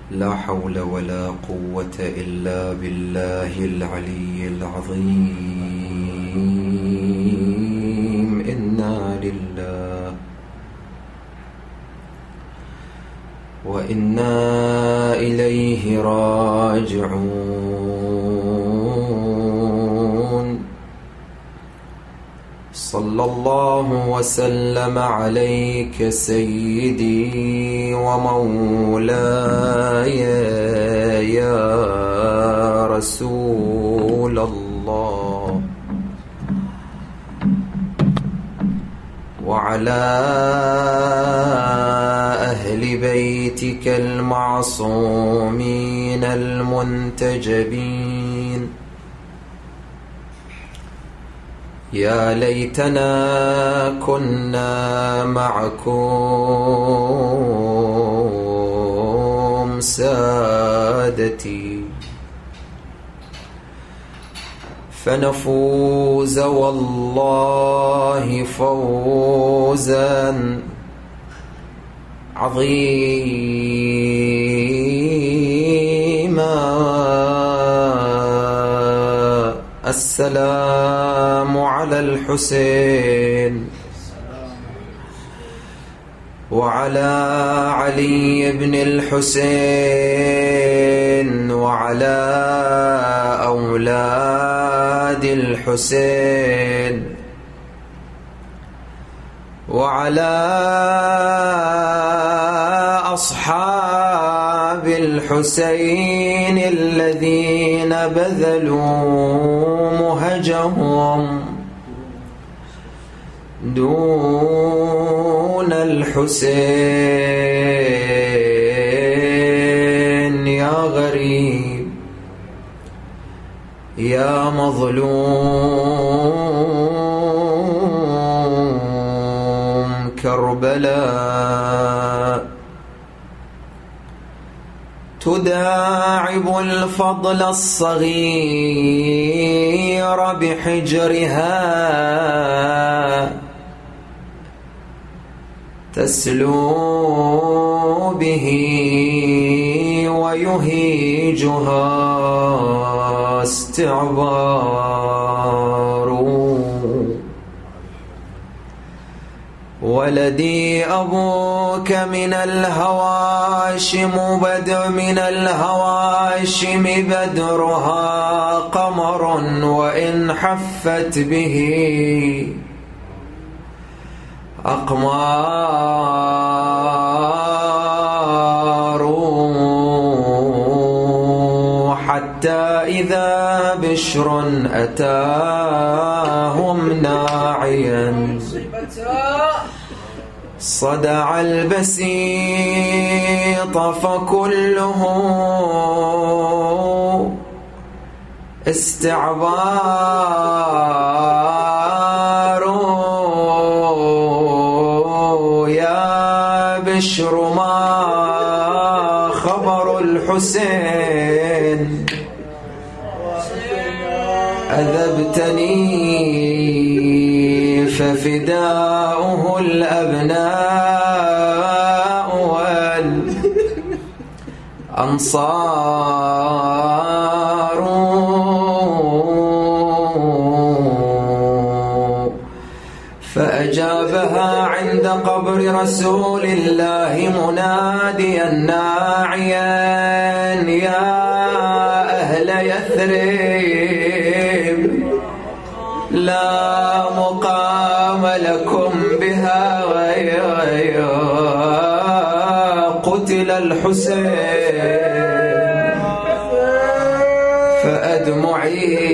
لا حول ولا قوة إلا بالله العلي العظيم. إنا لله وإنا إليه راجعون. صلى الله وسلم عليك سيدي ومولاي يا رسول الله، وعلى أهل بيتك المعصومين المنتجبين. يا ليتنا كنا معكم سادتي فنفوز والله فوزا عظيما. السلام على الحسين وعلى علي بن الحسين وعلى أولاد الحسين وعلى أصحاب الحسين الذين بذلوا مهجهم دون الحسين. يا غريب يا مظلوم كربلاء تداعب الفضل الصغير بحجرها تسلو به ويهيجها استعبار. ولدي أبوك من الهواشم بدرها قمر، وإن حفت به أقمار. حتى إذا بشر أتاهم ناعيا صدع البسيط فكله استعبار. يا بشر ما خبر الحسين أذبتني ففداؤه الأبناء والأنصار. فأجابها عند قبر رسول الله مناديا ناعيا يا أهل يثرب لا مقام لكم بها قتل الحسين. فأدمعي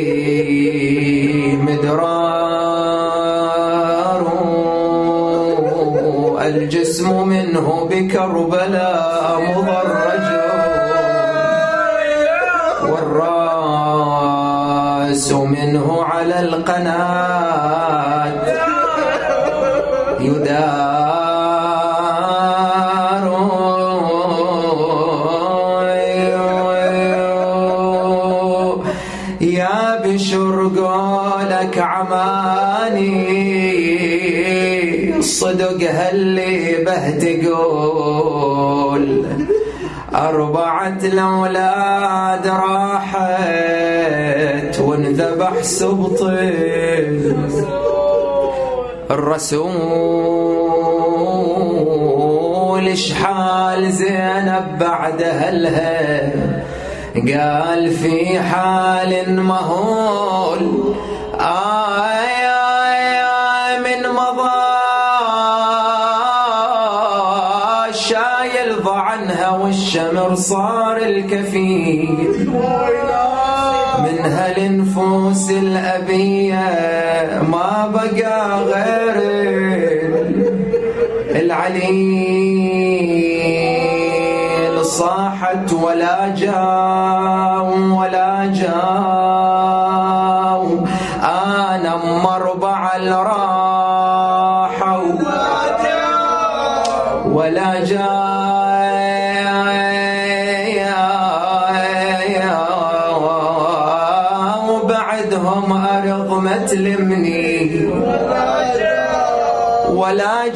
مدرار الجسم منه بكربلاء مضرج، والرأس منه على القناة يدار. يا بشر قولك عماني صدق هاللي به تقول 4 الأولاد راحت وانذبح سبطي الرسول شحال زينب بعد أهلها قال في حال مهول من مضى شايل ضعنها والشمر صار الكفيل منها النفوس الأبية ما بقى غير العليل صاحت ولا جاو أنا مربع الراحة ولا جاو بعدهم أرض ما تلمني ولا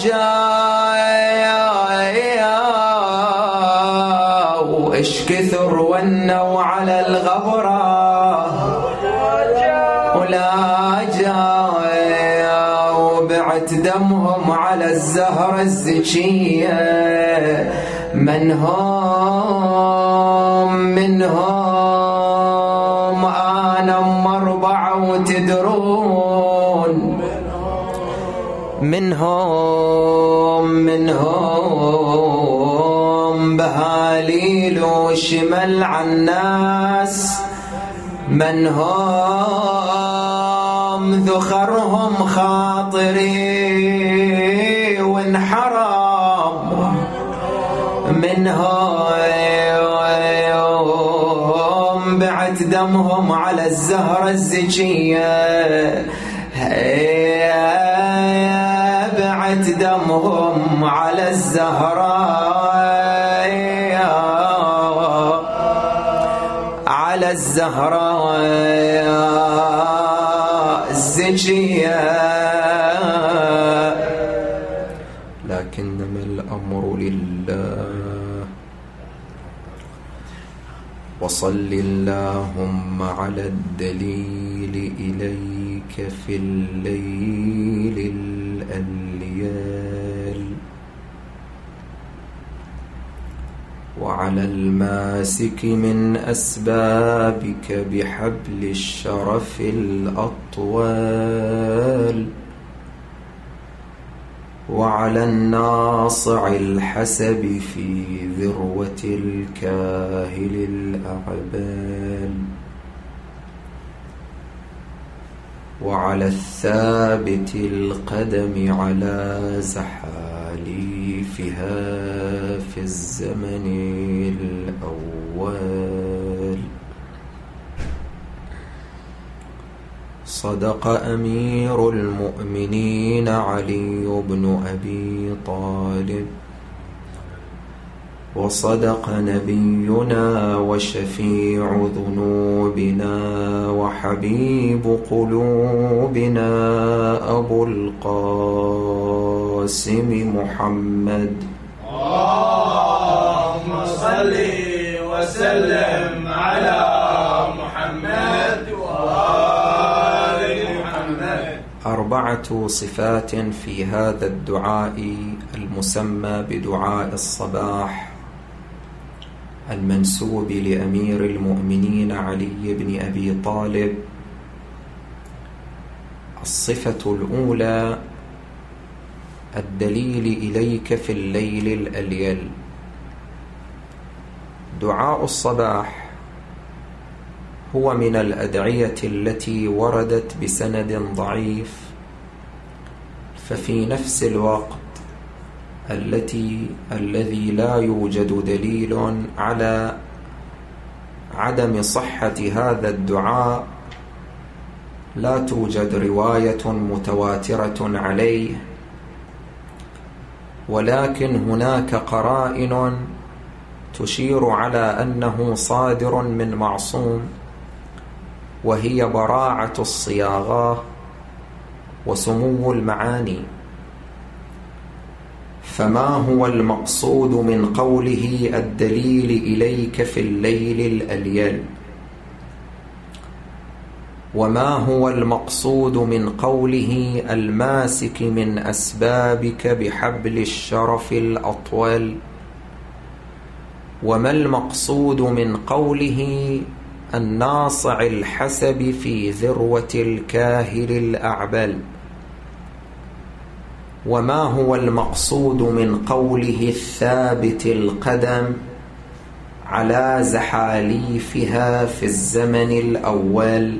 جاو إش كثر ونوا على الغبرة ولا جاو بعت دمهم على الزهرة الزكية منهم أنا مربع وتدرون منهم بهاليل وشمل عالناس منهم ذخرهم خاطري وانحرام منهم بعت دمهم على الزهرة الزكية بعت دمهم على الزهرة الزكية لكنما الأمر لله وصل اللهم على الدليل إليك في الليل الأليال وعلى الماسك من أسبابك بحبل الشرف الأطوال وعلى الناصع الحسب في ذروة الكاهل الأعبال وعلى الثابت القدم على زحاليفها في الزمن الأول صدق أمير المؤمنين علي بن أبي طالب وصدق نبينا وشفيع ذنوبنا وحبيب قلوبنا أبو القاسم محمد اللهم صل وسلم على محمد وآل محمد. 4 صفات في هذا الدعاء المسمى بدعاء الصباح المنسوب لأمير المؤمنين علي بن أبي طالب. الصفة الأولى الدليل إليك في الليل الأليل. دعاء الصباح هو من الأدعية التي وردت بسند ضعيف، ففي نفس الوقت الذي لا يوجد دليل على عدم صحة هذا الدعاء، لا توجد رواية متواترة عليه، ولكن هناك قرائن تشير على أنه صادر من معصوم، وهي براعة الصياغة وسمو المعاني. فما هو المقصود من قوله الدليل إليك في الليل الأليل؟ وما هو المقصود من قوله الماسك من أسبابك بحبل الشرف الأطول؟ وما المقصود من قوله الناصع الحسب في ذروة الكاهل الأعبل؟ وما هو المقصود من قوله الثابت القدم على زحاليفها في الزمن الأول؟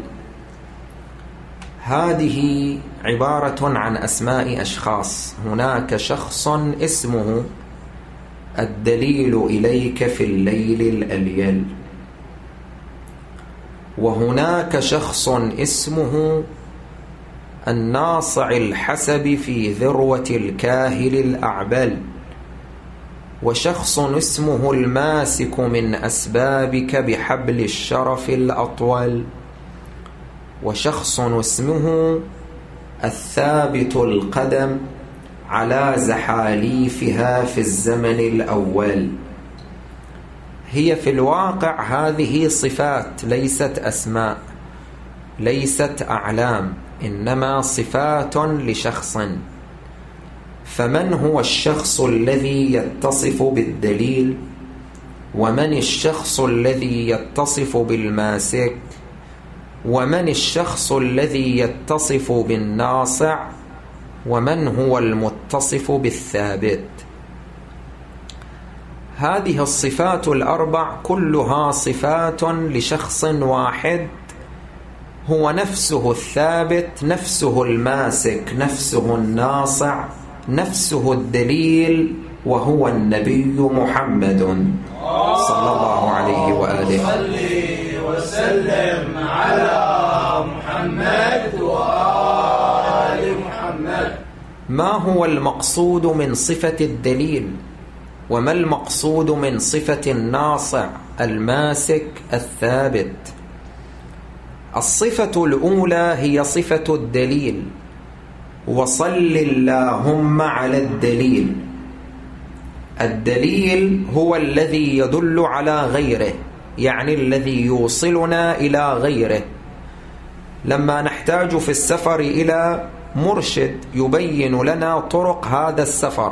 هذه عبارة عن أسماء أشخاص. هناك شخص اسمه الدليل إليك في الليل الأليل، وهناك شخص اسمه الناصع الحسب في ذروة الكاهل الأعبل، وشخص اسمه الماسك من أسبابك بحبل الشرف الأطول، وشخص اسمه الثابت القدم على زحاليفها في الزمن الأول. هي في الواقع هذه صفات ليست أسماء، ليست أعلام، إنما صفات لشخص. فمن هو الشخص الذي يتصف بالدليل؟ ومن الشخص الذي يتصف بالماسك؟ ومن الشخص الذي يتصف بالناصع؟ ومن هو المتصف بالثابت؟ هذه الصفات الأربع كلها صفات لشخص واحد، هو نفسه الثابت، نفسه الماسك، نفسه الناصع، نفسه الدليل، وهو النبي محمد صلى الله عليه وآله. صلي وسلم على محمد وآل محمد. ما هو المقصود من صفة الدليل؟ وما المقصود من صفة الناصع الماسك الثابت؟ الصفة الأولى هي صفة الدليل، وصل اللهم على الدليل. الدليل هو الذي يدل على غيره، يعني الذي يوصلنا إلى غيره. لما نحتاج في السفر إلى مرشد يبين لنا طرق هذا السفر،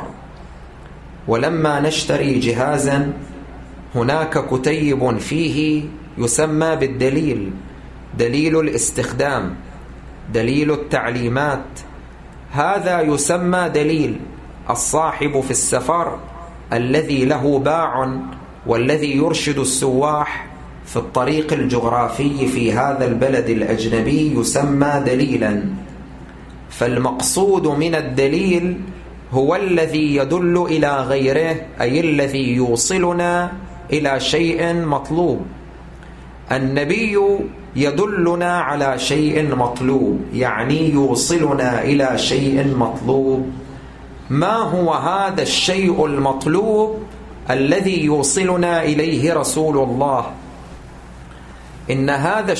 ولما نشتري جهازا هناك كتيب فيه يسمى بالدليل، دليل الاستخدام، دليل التعليمات، هذا يسمى دليل. الصاحب في السفر الذي له باع والذي يرشد السواح في الطريق الجغرافي في هذا البلد الأجنبي يسمى دليلا. فالمقصود من الدليل هو الذي يدل إلى غيره، أي الذي يوصلنا إلى شيء مطلوب. النبي يدلنا على شيء مطلوب، يعني يوصلنا إلى شيء مطلوب. ما هو هذا الشيء المطلوب الذي يوصلنا إليه رسول الله؟ إن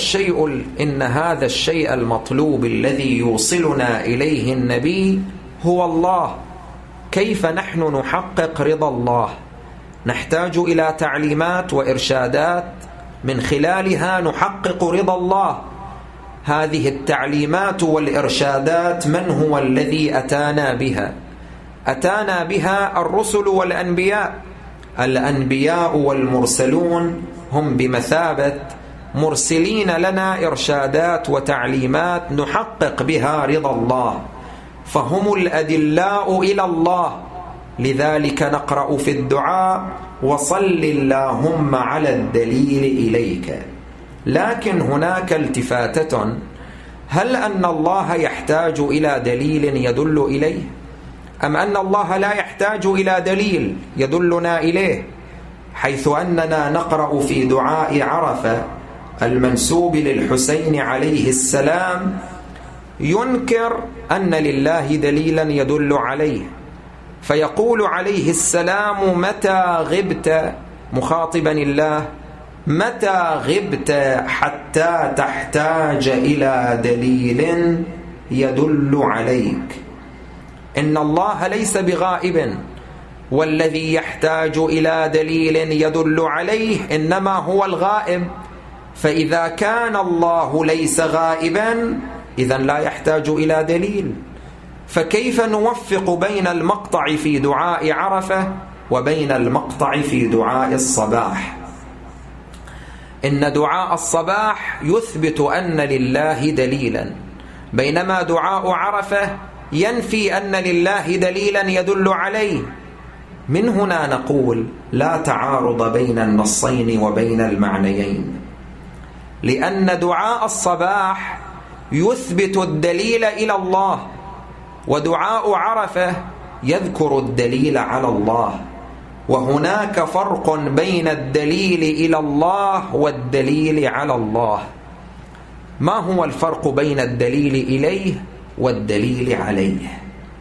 هذا الشيء المطلوب الذي يوصلنا إليه النبي هو الله. كيف نحن نحقق رضا الله؟ نحتاج إلى تعليمات وإرشادات من خلالها نحقق رضا الله. هذه التعليمات والإرشادات من هو الذي أتانا بها؟ أتانا بها الرسل والأنبياء. الأنبياء والمرسلون هم بمثابة مرسلين لنا إرشادات وتعليمات نحقق بها رضا الله، فهم الأدلاء إلى الله. لذلك نقرأ في الدعاء وصل اللهم على الدليل إليك. لكن هناك التفاتة، هل أن الله يحتاج إلى دليل يدل إليه؟ أم أن الله لا يحتاج إلى دليل يدلنا إليه؟ حيث أننا نقرأ في دعاء عرفة المنسوب للحسين عليه السلام ينكر أن لله دليلا يدل عليه، فيقول عليه السلام متى غبت، مخاطبا الله، متى غبت حتى تحتاج إلى دليل يدل عليك. إن الله ليس بغائب، والذي يحتاج إلى دليل يدل عليه إنما هو الغائب. فإذا كان الله ليس غائبا إذن لا يحتاج إلى دليل. فكيف نوفق بين المقطع في دعاء عرفة وبين المقطع في دعاء الصباح؟ إن دعاء الصباح يثبت أن لله دليلا، بينما دعاء عرفة ينفي أن لله دليلا يدل عليه. من هنا نقول لا تعارض بين النصين وبين المعنيين، لأن دعاء الصباح يثبت الدليل إلى الله، ودعاء عرفة يذكر الدليل على الله، وهناك فرق بين الدليل إلى الله والدليل على الله. ما هو الفرق بين الدليل إليه والدليل عليه؟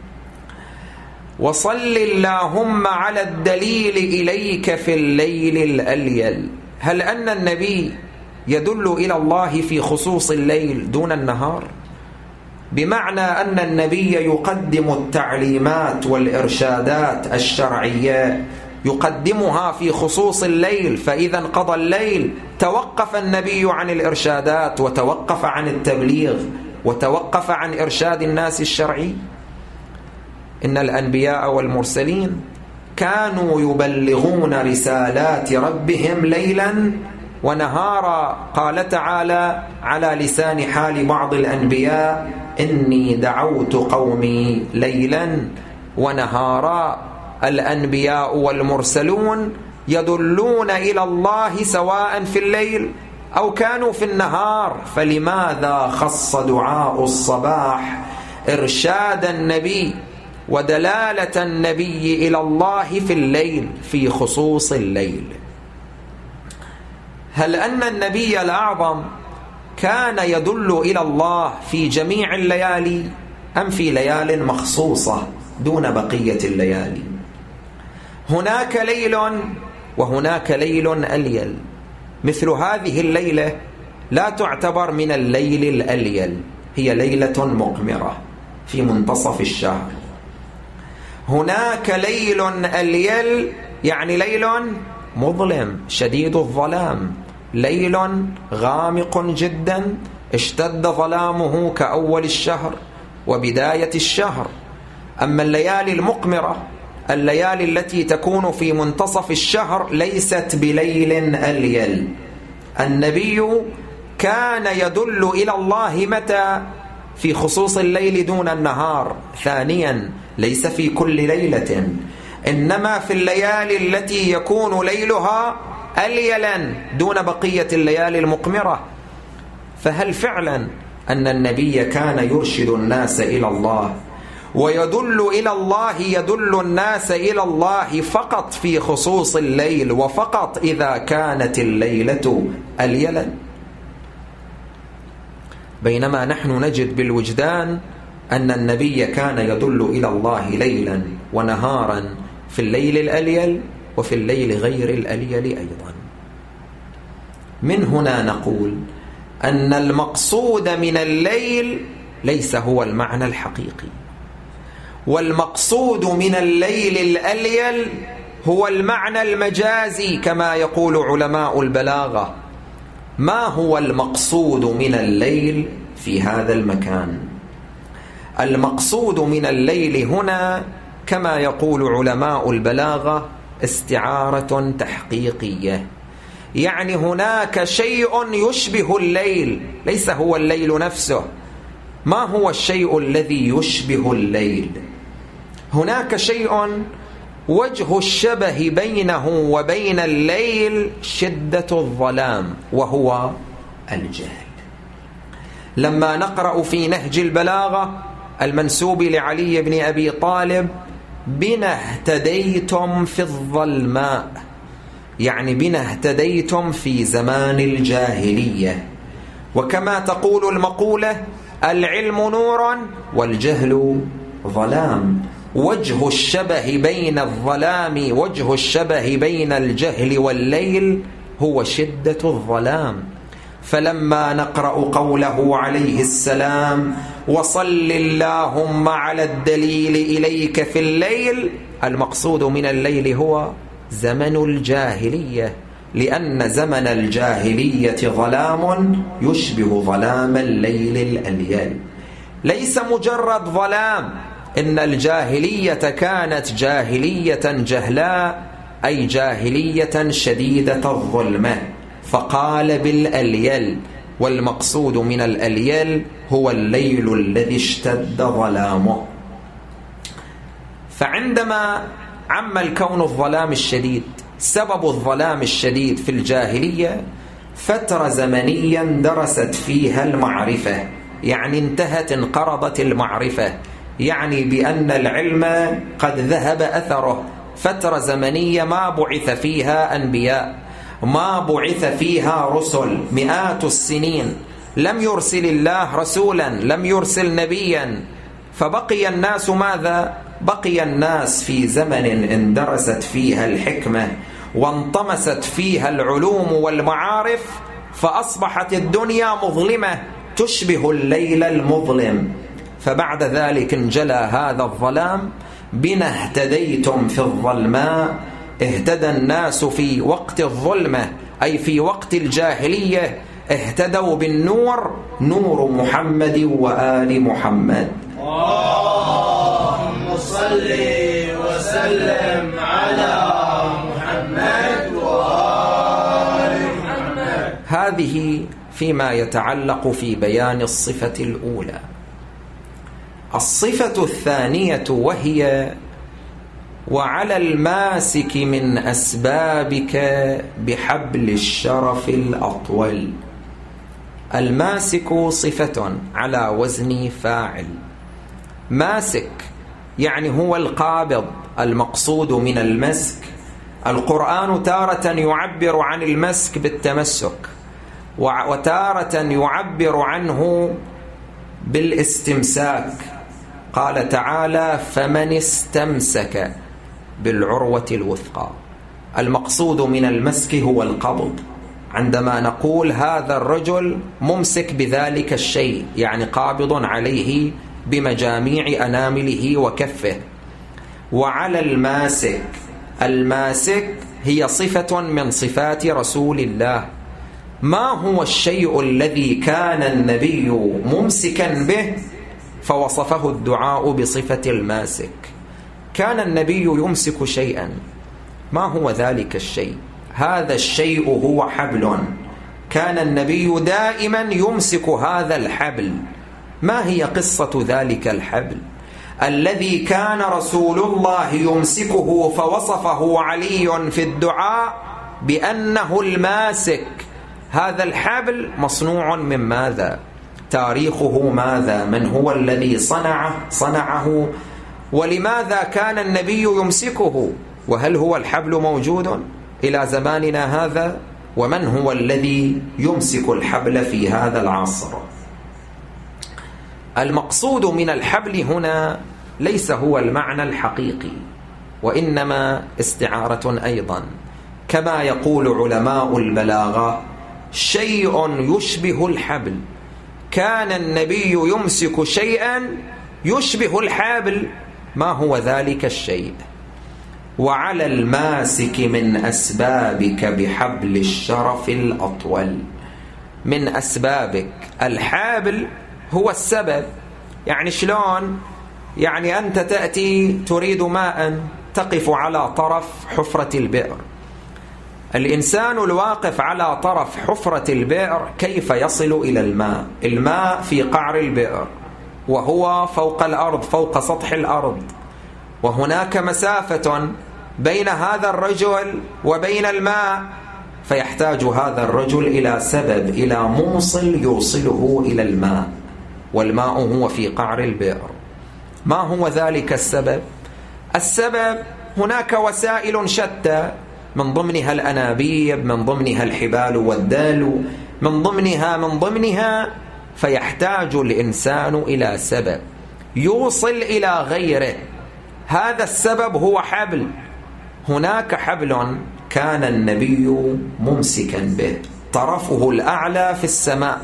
وصل اللهم على الدليل إليك في الليل الأليل. هل أن النبي يدل إلى الله في خصوص الليل دون النهار؟ بمعنى أن النبي يقدم التعليمات والإرشادات الشرعية يقدمها في خصوص الليل، فإذا انقضى الليل توقف النبي عن الإرشادات وتوقف عن التبليغ وتوقف عن إرشاد الناس الشرعي. إن الأنبياء والمرسلين كانوا يبلغون رسالات ربهم ليلا ونهارا. قال تعالى على لسان حال بعض الأنبياء: إني دعوت قومي ليلا ونهارا. الأنبياء والمرسلون يدلون إلى الله سواء في الليل أو كانوا في النهار، فلماذا خص دعاء الصباح إرشاد النبي ودلالة النبي إلى الله في الليل في خصوص الليل؟ هل أن النبي الأعظم كان يدل إلى الله في جميع الليالي أم في ليال مخصوصة دون بقية الليالي؟ هناك ليل وهناك ليل أليل. مثل هذه الليلة لا تعتبر من الليل الأليل، هي ليلة مقمرة في منتصف الشهر. هناك ليل أليل يعني ليل مظلم شديد الظلام، ليل غامق جدا اشتد ظلامه كأول الشهر وبداية الشهر. أما الليالي المقمرة، الليالي التي تكون في منتصف الشهر، ليست بليل أليل. النبي كان يدل إلى الله متى؟ في خصوص الليل دون النهار. ثانيا، ليس في كل ليلة، إنما في الليالي التي يكون ليلها أليلا دون بقية الليالي المقمرة. فهل فعلا أن النبي كان يرشد الناس إلى الله ويدل إلى الله، يدل الناس إلى الله فقط في خصوص الليل وفقط إذا كانت الليلة أليلا؟ بينما نحن نجد بالوجدان أن النبي كان يدل إلى الله ليلا ونهارا، في الليل الأليل وفي الليل غير الأليل أيضا. من هنا نقول أن المقصود من الليل ليس هو المعنى الحقيقي، والمقصود من الليل الأليل هو المعنى المجازي كما يقول علماء البلاغة. ما هو المقصود من الليل في هذا المكان؟ المقصود من الليل هنا كما يقول علماء البلاغة استعارة تحقيقية، يعني هناك شيء يشبه الليل، ليس هو الليل نفسه. ما هو الشيء الذي يشبه الليل؟ هناك شيء وجه الشبه بينه وبين الليل شدة الظلام، وهو الجهل. لما نقرأ في نهج البلاغة المنسوب لعلي بن أبي طالب: بنا اهتديتم في الظلماء، يعني بنا اهتديتم في زمان الجاهلية. وكما تقول المقولة: العلم نور والجهل ظلام. وجه الشبه بين الظلام، وجه الشبه بين الجهل والليل هو شدة الظلام. فلما نقرأ قوله عليه السلام: وصل اللهم على الدليل إليك في الليل، المقصود من الليل هو زمن الجاهلية، لأن زمن الجاهلية ظلام يشبه ظلام الليل الأليل، ليس مجرد ظلام. إن الجاهلية كانت جاهلية جهلاء، أي جاهلية شديدة الظلمة، فقال بالأليل، والمقصود من الأليل هو الليل الذي اشتد ظلامه. فعندما عم الكون الظلام الشديد، سبب الظلام الشديد في الجاهلية فترة زمنيا درست فيها المعرفة، يعني انتهت انقرضت المعرفة، يعني بأن العلم قد ذهب أثره. فترة زمنية ما بعث فيها أنبياء، ما بعث فيها رسل، مئات السنين لم يرسل الله رسولا، لم يرسل نبيا، فبقي الناس ماذا؟ بقي الناس في زمن اندرست فيها الحكمة وانطمست فيها العلوم والمعارف، فأصبحت الدنيا مظلمة تشبه الليل المظلم. فبعد ذلك انجلى هذا الظلام، بنا اهتديتم في الظلماء. اهتدى الناس في وقت الظلمة، أي في وقت الجاهلية، اهتدوا بالنور، نور محمد وآل محمد. اللهم صل وسلم على محمد وآل محمد. هذه فيما يتعلق في بيان الصفة الأولى. الصفة الثانية وهي: وعلى الماسك من أسبابك بحبل الشرف الأطول. الماسك صفة على وزن فاعل. ماسك يعني هو القابض، المقصود من المسك. القرآن تارة يعبر عن المسك بالتمسك، وتارة يعبر عنه بالاستمساك. قال تعالى: فمن استمسك بالعروة الوثقى. المقصود من المسك هو القبض، عندما نقول هذا الرجل ممسك بذلك الشيء، يعني قابض عليه بمجاميع أنامله وكفه. وعلى الماسك، الماسك هي صفة من صفات رسول الله. ما هو الشيء الذي كان النبي ممسكا به فوصفه الدعاء بصفة الماسك؟ كان النبي يمسك شيئا، ما هو ذلك الشيء؟ هذا الشيء هو حبل، كان النبي دائما يمسك هذا الحبل. ما هي قصة ذلك الحبل الذي كان رسول الله يمسكه فوصفه علي في الدعاء بأنه الماسك؟ هذا الحبل مصنوع من ماذا؟ تاريخه ماذا؟ من هو الذي صنعه؟ ولماذا كان النبي يمسكه؟ وهل هو الحبل موجود إلى زماننا هذا؟ ومن هو الذي يمسك الحبل في هذا العصر؟ المقصود من الحبل هنا ليس هو المعنى الحقيقي، وإنما استعارة أيضا، كما يقول علماء البلاغة: شيء يشبه الحبل. كان النبي يمسك شيئا يشبه الحبل، ما هو ذلك الشيء؟ وعلى الماسك من أسبابك بحبل الشرف الأطول. من أسبابك، الحبل هو السبب. يعني شلون؟ يعني أنت تأتي تريد ماء، تقف على طرف حفرة البئر. الإنسان الواقف على طرف حفرة البئر كيف يصل إلى الماء؟ الماء في قعر البئر وهو فوق الأرض، فوق سطح الأرض، وهناك مسافة بين هذا الرجل وبين الماء، فيحتاج هذا الرجل إلى سبب، إلى موصل يوصله إلى الماء، والماء هو في قعر البئر. ما هو ذلك السبب؟ السبب هناك وسائل شتى، من ضمنها الأنابيب، من ضمنها الحبال والدال، من ضمنها فيحتاج الإنسان إلى سبب يوصل إلى غيره. هذا السبب هو حبل. هناك حبل كان النبي ممسكا به، طرفه الأعلى في السماء.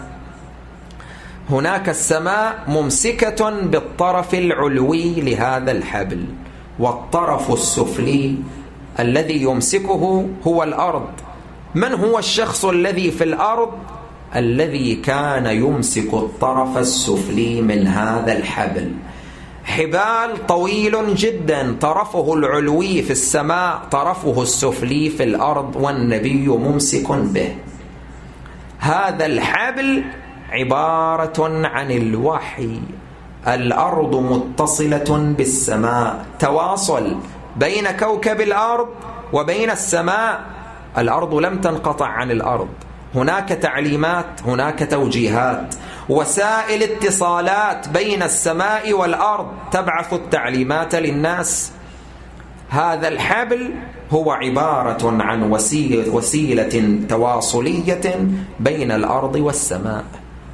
هناك السماء ممسكة بالطرف العلوي لهذا الحبل، والطرف السفلي الذي يمسكه هو الأرض. من هو الشخص الذي في الأرض؟ الذي كان يمسك الطرف السفلي من هذا الحبل. حبال طويل جدا، طرفه العلوي في السماء، طرفه السفلي في الأرض، والنبي ممسك به. هذا الحبل عبارة عن الوحي. الأرض متصلة بالسماء، تواصل بين كوكب الأرض وبين السماء. الأرض لم تنقطع عن الأرض، هناك تعليمات، هناك توجيهات، وسائل اتصالات بين السماء والأرض تبعث التعليمات للناس. هذا الحبل هو عبارة عن وسيلة تواصلية بين الأرض والسماء.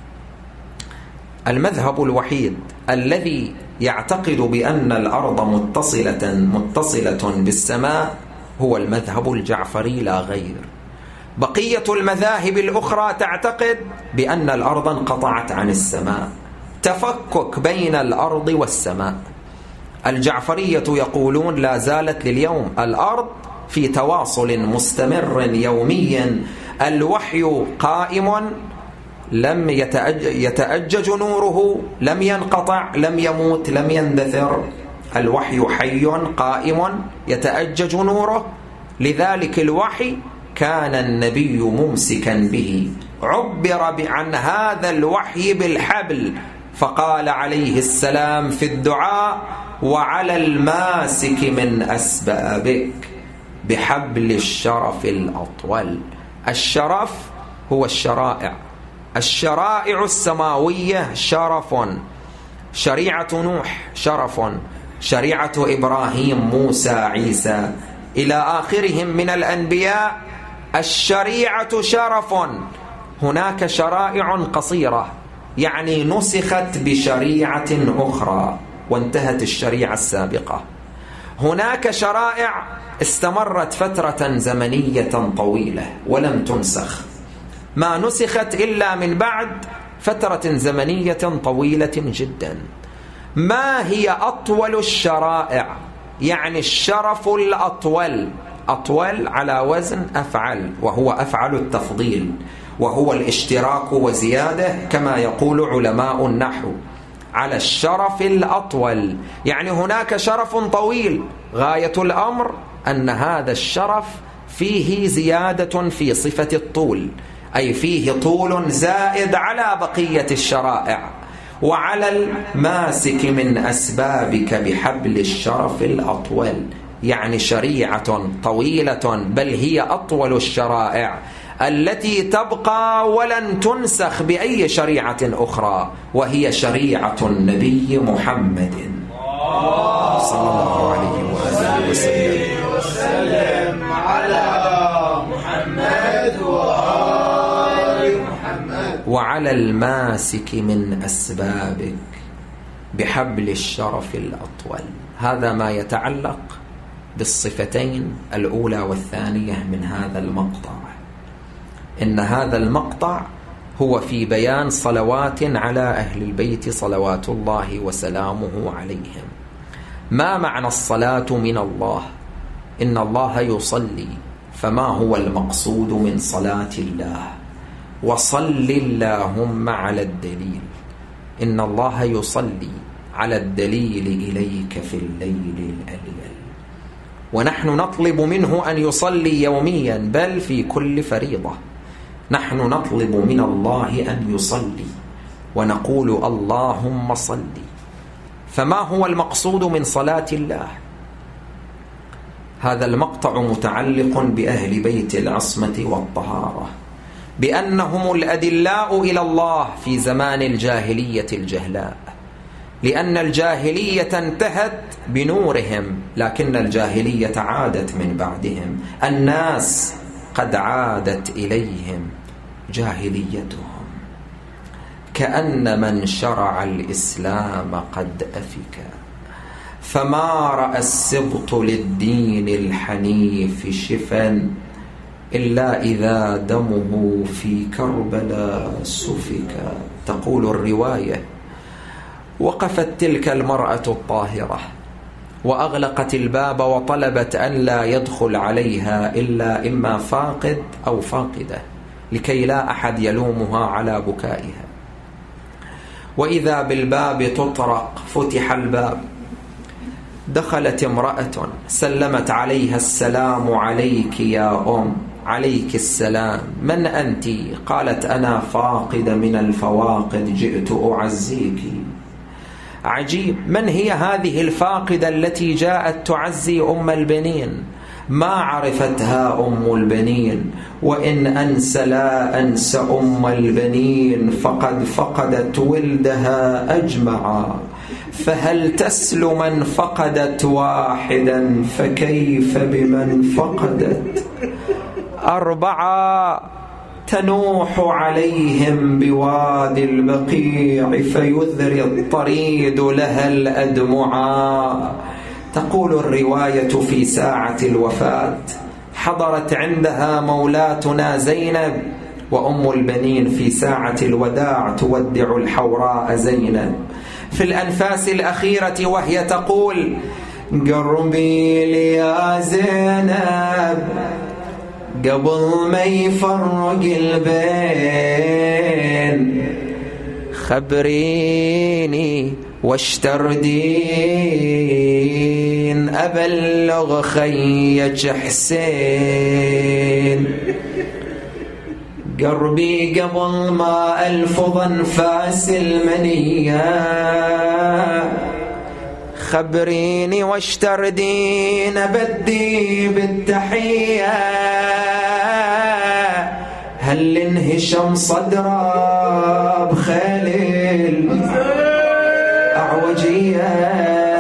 المذهب الوحيد الذي يعتقد بأن الأرض متصلة بالسماء هو المذهب الجعفري لا غير. بقية المذاهب الأخرى تعتقد بأن الأرض انقطعت عن السماء، تفكك بين الأرض والسماء. الجعفرية يقولون لا زالت لليوم الأرض في تواصل مستمر يوميا، الوحي قائم، لم يتأجج نوره، لم ينقطع، لم يموت، لم يندثر. الوحي حي قائم يتأجج نوره. لذلك الوحي كان النبي ممسكا به. عبر عن هذا الوحي بالحبل، فقال عليه السلام في الدعاء: وعلى الماسك من أسبابك بحبل الشرف الأطول. الشرف هو الشرائع، الشرائع السماوية شرف. شريعة نوح شرف، شريعة إبراهيم، موسى، عيسى إلى آخرهم من الأنبياء، الشريعة شرف. هناك شرائع قصيرة، يعني نسخت بشريعة أخرى وانتهت الشريعة السابقة. هناك شرائع استمرت فترة زمنية طويلة ولم تنسخ، ما نسخت إلا من بعد فترة زمنية طويلة جدا. ما هي أطول الشرائع؟ يعني الشرف الأطول، أطول على وزن أفعل، وهو أفعل التفضيل، وهو الاشتراك وزيادة كما يقول علماء النحو، على الشرف الأطول. يعني هناك شرف طويل، غاية الأمر أن هذا الشرف فيه زيادة في صفة الطول، أي فيه طول زائد على بقية الشرائع. وعلى الماسك من أسبابك بحبل الشرف الأطول، يعني شريعة طويلة، بل هي أطول الشرائع التي تبقى ولن تنسخ بأي شريعة أخرى، وهي شريعة النبي محمد صلى الله عليه وآله وسلم على محمد وآل محمد. وعلى الماسك من أسبابك بحبل الشرف الأطول. هذا ما يتعلق بالصفتين الأولى والثانية من هذا المقطع. إن هذا المقطع هو في بيان صلوات على أهل البيت صلوات الله وسلامه عليهم. ما معنى الصلاة من الله؟ إن الله يصلي، فما هو المقصود من صلاة الله؟ وصل اللهم على الدليل. إن الله يصلي على الدليل إليك في الليل الأليل، ونحن نطلب منه أن يصلي يوميا، بل في كل فريضة نحن نطلب من الله أن يصلي ونقول اللهم صل. فما هو المقصود من صلاة الله؟ هذا المقطع متعلق بأهل بيت العصمة والطهارة، بأنهم الأدلاء إلى الله في زمان الجاهلية الجهلاء، لأن الجاهلية انتهت بنورهم، لكن الجاهلية عادت من بعدهم. الناس قد عادت إليهم جاهليتهم، كأن من شرع الإسلام قد أفك، فما رأى السبط للدين الحنيف شفا إلا إذا دمه في كربلاء سفك. تقول الرواية: وقفت تلك المرأة الطاهرة وأغلقت الباب وطلبت أن لا يدخل عليها إلا إما فاقد أو فاقدة لكي لا أحد يلومها على بكائها. وإذا بالباب تطرق، فتح الباب، دخلت امرأة سلمت عليها: السلام عليك يا أم. عليك السلام، من أنت؟ قالت: أنا فاقدة من الفواقد، جئت أعزيك. عجيب، من هي هذه الفاقدة التي جاءت تعزي أم البنين؟ ما عرفتها أم البنين، وإن أنسى لا أنسى أم البنين، فقد فقدت ولدها أجمعا، فهل تسل من فقدت واحدا، فكيف بمن فقدت 4؟ تنوح عليهم بوادي البقيع، فيذري الطريد لها الأدمعا. تقول الرواية: في ساعة الوفاة حضرت عندها مولاتنا زينب، وأم البنين في ساعة الوداع تودع الحوراء زينب. في الأنفاس الأخيرة وهي تقول: قربي لي يا زينب قبل ما يفرق البين، خبريني واشتردين، أبلغ خيك حسين. قربي قبل ما ألفظ أنفاس المنية، خبريني واشتردين، بدي بالتحية. هل انهشم صدره بخيل أعوجية،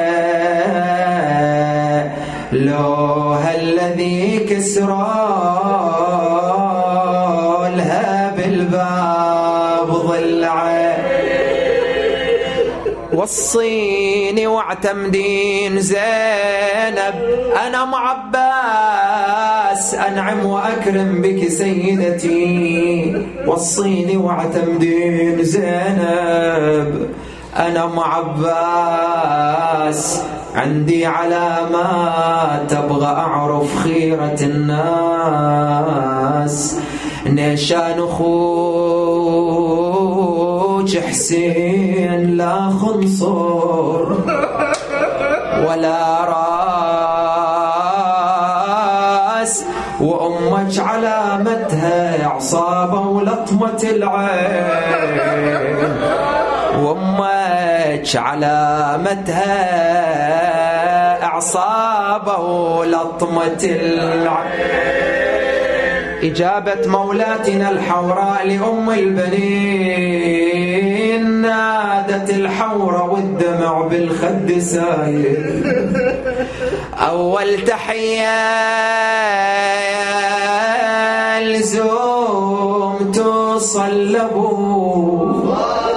لو هالذي كسرى لها بالباب ضلعه. وصيني واعتمدين زينب، أنا معباس أنعم وأكرم بك سيدتي. وصيني واعتمدين زينب، أنا معباس عندي علامات أبغى أعرف خيرة الناس. نشان أخوك حسين لا خنصر ولا راس، وأمك علامتها عصابة ولطمة العين، وأمك علامتها عصابة ولطمة العين. إجابة مولاتنا الحوراء لأم البنين، نادت الحورة والدمع بالخد سايل: أول تحية لزوم تصلبوا،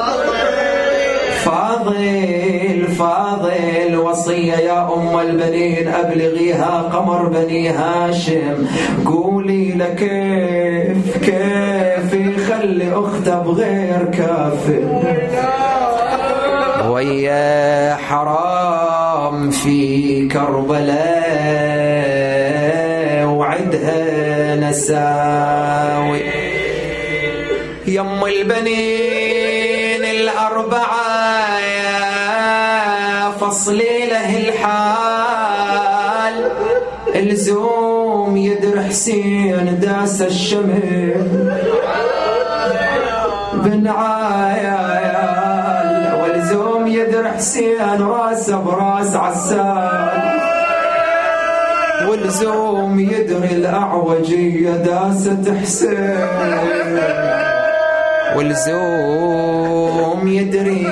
فاضل وصية يا أم البنين أبلغيها قمر بني هاشم، قولي له كيف يخلي أخته بغير كافر، ويا حرام في كربلاء وعدها نساوي. يم البنين الأربعة فصلي له الحال، الزوم يدر حسين داس الشمل بن عيال، والزوم يدر حسين راسه براس عسال، والزوم يدري الأعوجية داسة حسين، والزوم يدري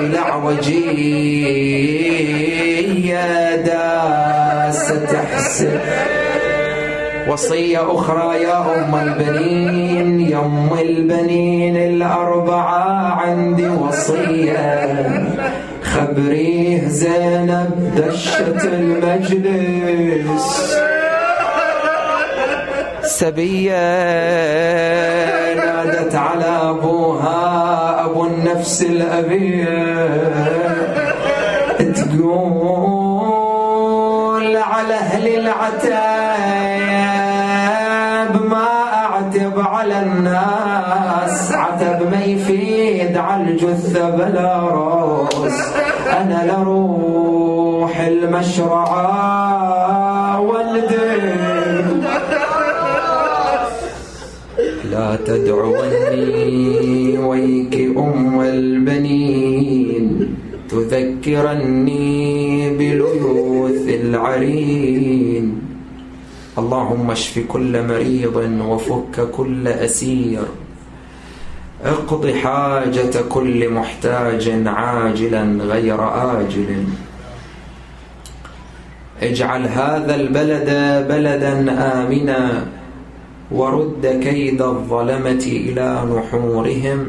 الأعوجية داسة حسين. وصية أخرى يا أم البنين، يم البنين الأربعة عندي وصية، خبريه زينب دشت المجلس سبية، نادت على أبوها أبو النفس الأبية، تقوم للعتاب ما أعتب على الناس، عتب ما يفيد على الجثة بلا راس. أنا لروح المشرعة والدين لا تدعوني ويك أم البنين، تذكرني بليوث العرين. اللهم اشف كل مريض وفك كل أسير، اقض حاجة كل محتاج عاجلا غير آجل. اجعل هذا البلد بلدا آمنا، ورد كيد الظلمة إلى نحورهم.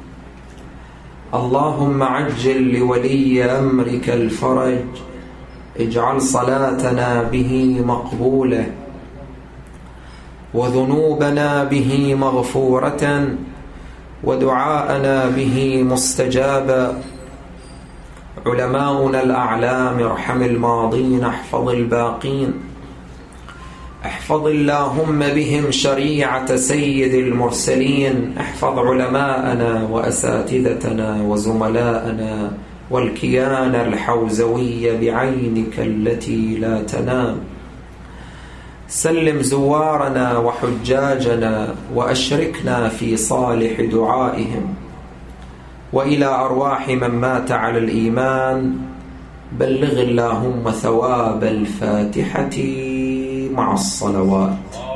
اللهم عجل لولي أمرك الفرج، اجعل صلاتنا به مقبولة، وذنوبنا به مغفورة، ودعاءنا به مستجابا. علماؤنا الأعلام ارحم الماضين، احفظ الباقين. احفظ اللهم بهم شريعة سيد المرسلين. احفظ علماءنا وأساتذتنا وزملاءنا والكيان الحوزوي بعينك التي لا تنام. سلم زوارنا وحجاجنا وأشركنا في صالح دعائهم. وإلى أرواح من مات على الإيمان بلغ اللهم ثواب الفاتحة مع الصلوات.